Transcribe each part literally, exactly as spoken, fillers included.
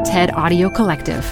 TED Audio Collective.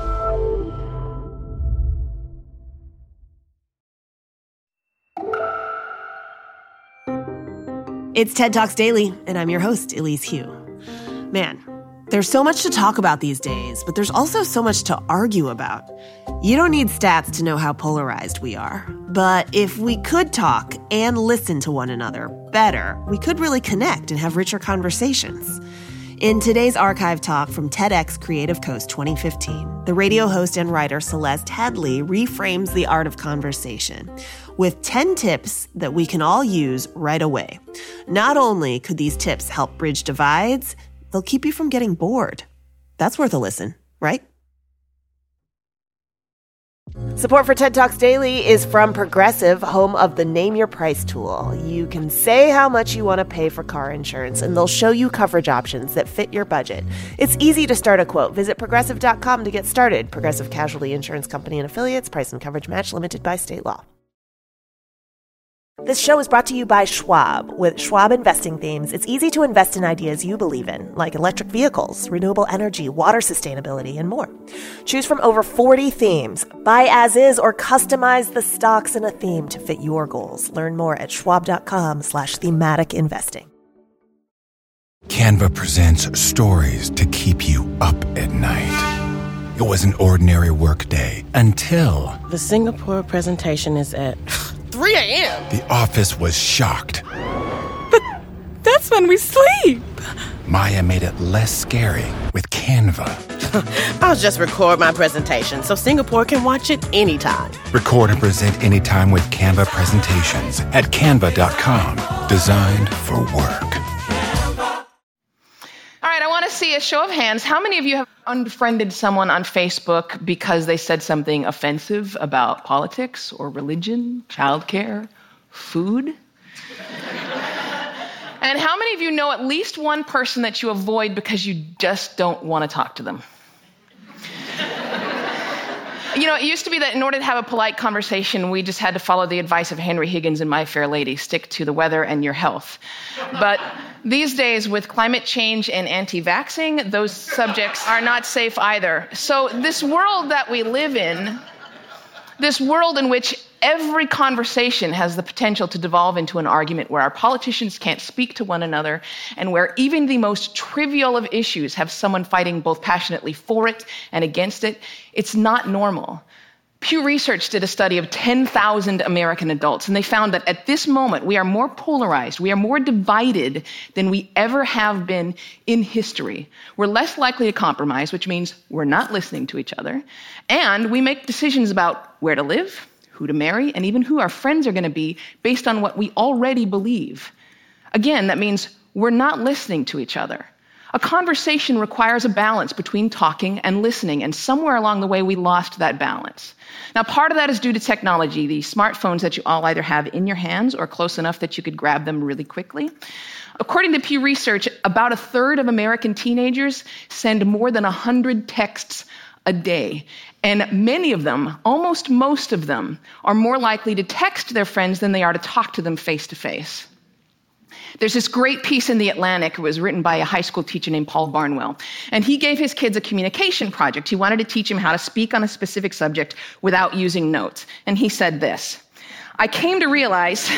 It's TED Talks Daily, and I'm your host, Elise Hu. Man, there's so much to talk about these days, but there's also so much to argue about. You don't need stats to know how polarized we are. But if we could talk and listen to one another better, we could really connect and have richer conversations. In today's archive talk from TEDx Creative Coast twenty fifteen, the radio host and writer Celeste Headlee reframes the art of conversation with ten tips that we can all use right away. Not only could these tips help bridge divides, they'll keep you from getting bored. That's worth a listen, right? Support for TED Talks Daily is from Progressive, home of the Name Your Price tool. You can say how much you want to pay for car insurance, and they'll show you coverage options that fit your budget. It's easy to start a quote. Visit progressive dot com to get started. Progressive Casualty Insurance Company and Affiliates. Price and coverage match limited by state law. This show is brought to you by Schwab. With Schwab Investing Themes, it's easy to invest in ideas you believe in, like electric vehicles, renewable energy, water sustainability, and more. Choose from over forty themes. Buy as is or customize the stocks in a theme to fit your goals. Learn more at schwab.com slash thematic investing. Canva presents stories to keep you up at night. It was an ordinary workday until... The Singapore presentation is at... three a.m. The office was shocked. But that's when we sleep. Maya made it less scary with Canva. I'll just record my presentation so Singapore can watch it anytime. Record and present anytime with Canva presentations at canva dot com. Designed for work. All right, I want to see a show of hands. How many of you have unfriended someone on Facebook because they said something offensive about politics or religion, childcare, food? And how many of you know at least one person that you avoid because you just don't want to talk to them? You know, it used to be that in order to have a polite conversation, we just had to follow the advice of Henry Higgins in My Fair Lady, stick to the weather and your health. But these days, with climate change and anti-vaxxing, those subjects are not safe either. So this world that we live in, this world in which every conversation has the potential to devolve into an argument where our politicians can't speak to one another and where even the most trivial of issues have someone fighting both passionately for it and against it, it's not normal. Pew Research did a study of ten thousand American adults, and they found that at this moment, we are more polarized, we are more divided than we ever have been in history. We're less likely to compromise, which means we're not listening to each other, and we make decisions about where to live, who to marry, and even who our friends are going to be based on what we already believe. Again, that means we're not listening to each other. A conversation requires a balance between talking and listening, and somewhere along the way, we lost that balance. Now, part of that is due to technology, the smartphones that you all either have in your hands or close enough that you could grab them really quickly. According to Pew Research, about a third of American teenagers send more than one hundred texts a day. And many of them, almost most of them, are more likely to text their friends than they are to talk to them face to face. There's this great piece in The Atlantic. It was written by a high school teacher named Paul Barnwell. And he gave his kids a communication project. He wanted to teach them how to speak on a specific subject without using notes. And he said this: I came to realize...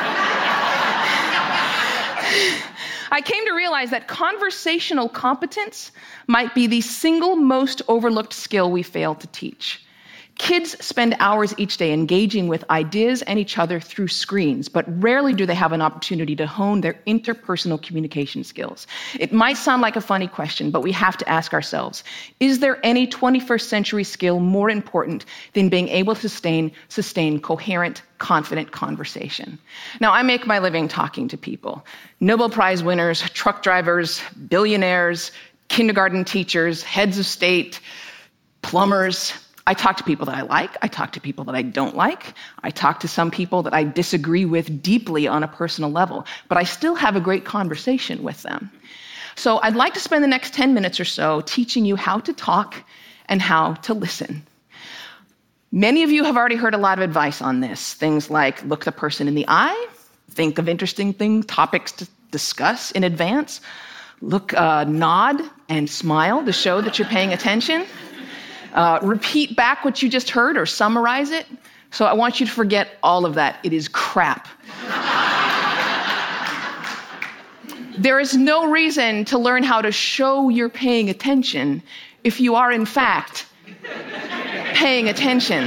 I came to realize that conversational competence might be the single most overlooked skill we fail to teach. Kids spend hours each day engaging with ideas and each other through screens, but rarely do they have an opportunity to hone their interpersonal communication skills. It might sound like a funny question, but we have to ask ourselves, is there any twenty-first century skill more important than being able to sustain, sustain coherent, confident conversation? Now, I make my living talking to people. Nobel Prize winners, truck drivers, billionaires, kindergarten teachers, heads of state, plumbers. I talk to people that I like. I talk to people that I don't like. I talk to some people that I disagree with deeply on a personal level, but I still have a great conversation with them. So I'd like to spend the next ten minutes or so teaching you how to talk and how to listen. Many of you have already heard a lot of advice on this. Things like look the person in the eye, think of interesting things, topics to discuss in advance, Look, uh, nod and smile to show that you're paying attention. Uh, repeat back what you just heard or summarize it. So I want you to forget all of that. It is crap. There is no reason to learn how to show you're paying attention if you are, in fact, paying attention.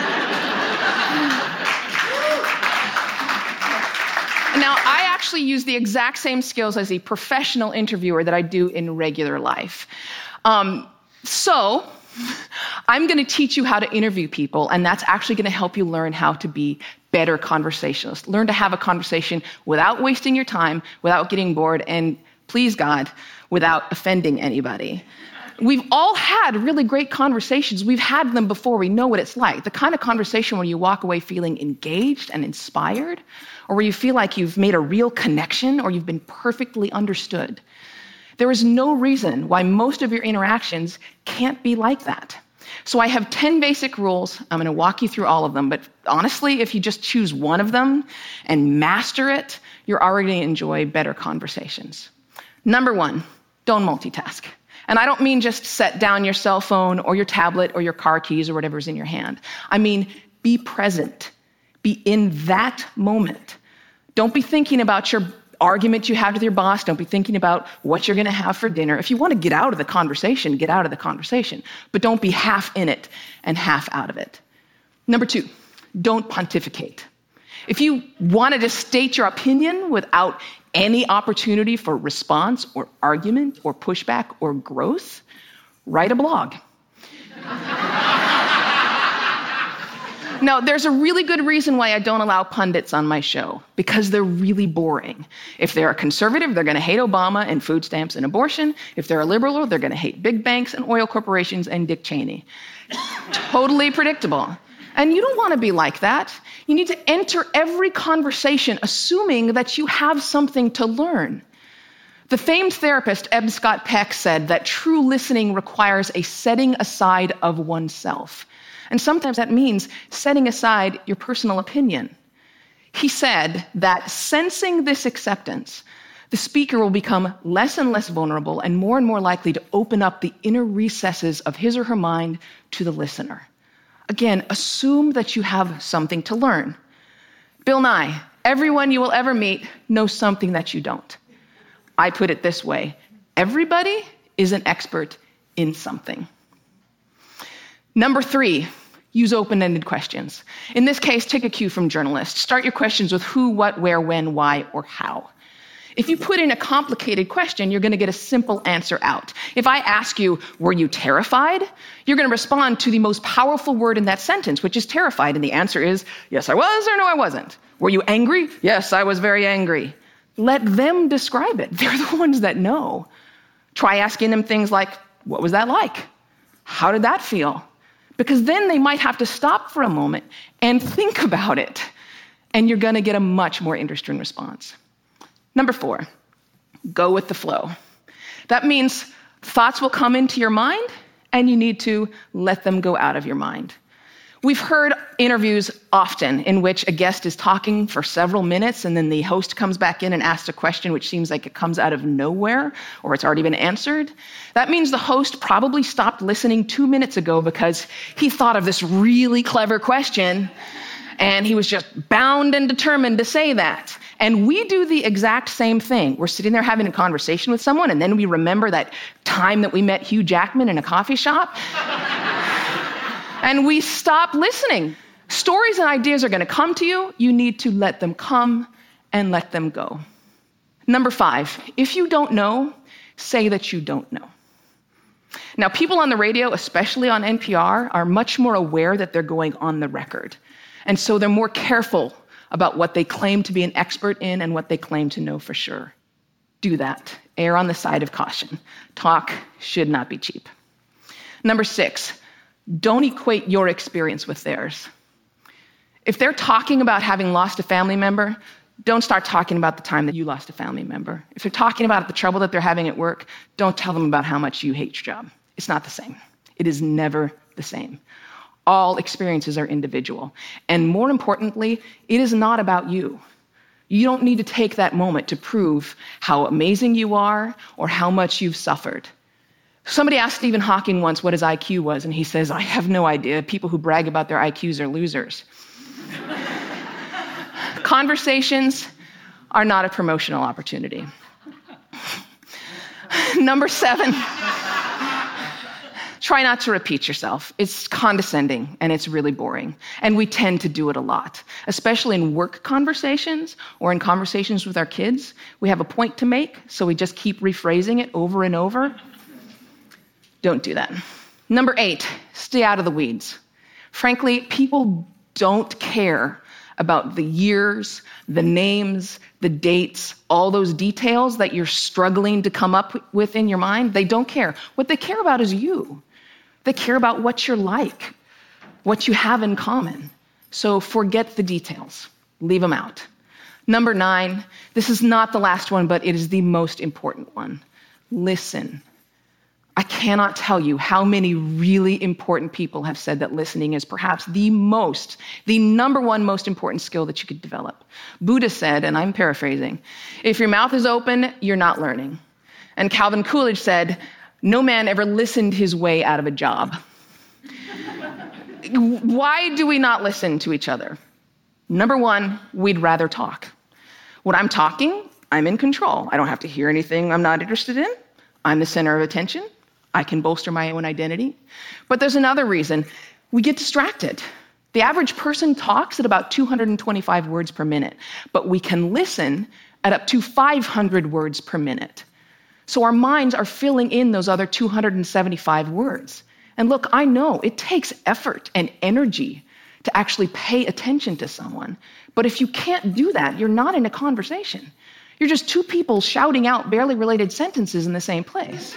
Now, I actually use the exact same skills as a professional interviewer that I do in regular life. Um, so, I'm going to teach you how to interview people, and that's actually going to help you learn how to be better conversationalists. Learn to have a conversation without wasting your time, without getting bored, and please God, without offending anybody. We've all had really great conversations. We've had them before. We know what it's like. The kind of conversation where you walk away feeling engaged and inspired, or where you feel like you've made a real connection or you've been perfectly understood. There is no reason why most of your interactions can't be like that. So I have ten basic rules. I'm going to walk you through all of them. But honestly, if you just choose one of them and master it, you're already going to enjoy better conversations. Number one, don't multitask. And I don't mean just set down your cell phone or your tablet or your car keys or whatever's in your hand. I mean, be present. Be in that moment. Don't be thinking about your argument you have with your boss. Don't be thinking about what you're going to have for dinner. If you want to get out of the conversation, get out of the conversation. But don't be half in it and half out of it. Number two, don't pontificate. If you wanted to state your opinion without any opportunity for response or argument or pushback or growth, write a blog. Now, there's a really good reason why I don't allow pundits on my show, because they're really boring. If they're a conservative, they're going to hate Obama and food stamps and abortion. If they're a liberal, they're going to hate big banks and oil corporations and Dick Cheney. Totally predictable. And you don't want to be like that. You need to enter every conversation assuming that you have something to learn. The famed therapist Eb Scott Peck said that true listening requires a setting aside of oneself. And sometimes that means setting aside your personal opinion. He said that sensing this acceptance, the speaker will become less and less vulnerable and more and more likely to open up the inner recesses of his or her mind to the listener. Again, assume that you have something to learn. Bill Nye, everyone you will ever meet knows something that you don't. I put it this way: everybody is an expert in something. Number three, use open-ended questions. In this case, take a cue from journalists. Start your questions with who, what, where, when, why, or how. If you put in a complicated question, you're going to get a simple answer out. If I ask you, were you terrified? You're going to respond to the most powerful word in that sentence, which is terrified. And the answer is, yes, I was, or no, I wasn't. Were you angry? Yes, I was very angry. Let them describe it. They're the ones that know. Try asking them things like, what was that like? How did that feel? Because then they might have to stop for a moment and think about it. And you're going to get a much more interesting response. Number four, go with the flow. That means thoughts will come into your mind, and you need to let them go out of your mind. We've heard interviews often in which a guest is talking for several minutes, and then the host comes back in and asks a question which seems like it comes out of nowhere, or it's already been answered. That means the host probably stopped listening two minutes ago because he thought of this really clever question, and he was just bound and determined to say that. And we do the exact same thing. We're sitting there having a conversation with someone, and then we remember that time that we met Hugh Jackman in a coffee shop. And we stop listening. Stories and ideas are going to come to you. You need to let them come and let them go. Number five, if you don't know, say that you don't know. Now, people on the radio, especially on N P R, are much more aware that they're going on the record. And so they're more careful about what they claim to be an expert in and what they claim to know for sure. Do that. Err on the side of caution. Talk should not be cheap. Number six, don't equate your experience with theirs. If they're talking about having lost a family member, don't start talking about the time that you lost a family member. If they're talking about the trouble that they're having at work, don't tell them about how much you hate your job. It's not the same. It is never the same. All experiences are individual. And more importantly, it is not about you. You don't need to take that moment to prove how amazing you are or how much you've suffered. Somebody asked Stephen Hawking once what his I Q was, and he says, I have no idea. People who brag about their I Qs are losers. Conversations are not a promotional opportunity. Number seven, try not to repeat yourself. It's condescending and it's really boring. And we tend to do it a lot, especially in work conversations or in conversations with our kids. We have a point to make, so we just keep rephrasing it over and over. Don't do that. Number eight, stay out of the weeds. Frankly, people don't care about the years, the names, the dates, all those details that you're struggling to come up with in your mind. They don't care. What they care about is you. They care about what you're like, what you have in common. So forget the details. Leave them out. Number nine, this is not the last one, but it is the most important one. Listen. I cannot tell you how many really important people have said that listening is perhaps the most, the number one most important skill that you could develop. Buddha said, and I'm paraphrasing, if your mouth is open, you're not learning. And Calvin Coolidge said, no man ever listened his way out of a job. Why do we not listen to each other? Number one, we'd rather talk. When I'm talking, I'm in control. I don't have to hear anything I'm not interested in. I'm the center of attention. I can bolster my own identity. But there's another reason. We get distracted. The average person talks at about two hundred twenty-five words per minute, but we can listen at up to five hundred words per minute. So our minds are filling in those other two hundred seventy-five words. And look, I know it takes effort and energy to actually pay attention to someone. But if you can't do that, you're not in a conversation. You're just two people shouting out barely related sentences in the same place.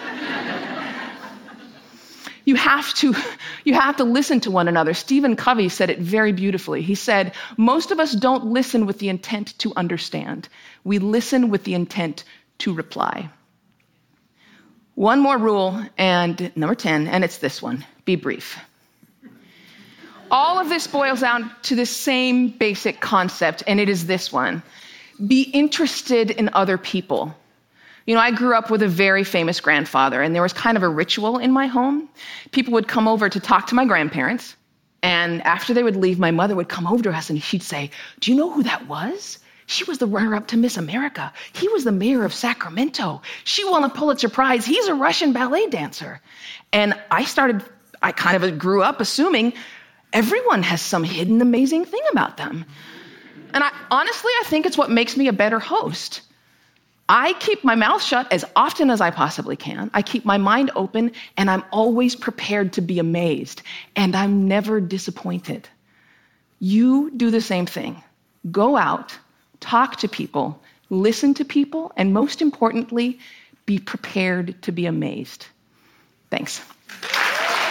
You have to, you have to listen to one another. Stephen Covey said it very beautifully. He said, most of us don't listen with the intent to understand. We listen with the intent to reply. One more rule, and number ten, and it's this one. Be brief. All of this boils down to the same basic concept, and it is this one. Be interested in other people. You know, I grew up with a very famous grandfather, and there was kind of a ritual in my home. People would come over to talk to my grandparents, and after they would leave, my mother would come over to us, and she'd say, do you know who that was? She was the runner-up to Miss America. He was the mayor of Sacramento. She won a Pulitzer Prize. He's a Russian ballet dancer. And I started, I kind of grew up assuming everyone has some hidden amazing thing about them. And I, honestly, I think it's what makes me a better host. I keep my mouth shut as often as I possibly can. I keep my mind open, and I'm always prepared to be amazed, and I'm never disappointed. You do the same thing. Go out, talk to people, listen to people, and most importantly, be prepared to be amazed. Thanks.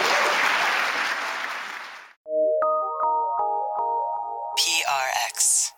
P R X.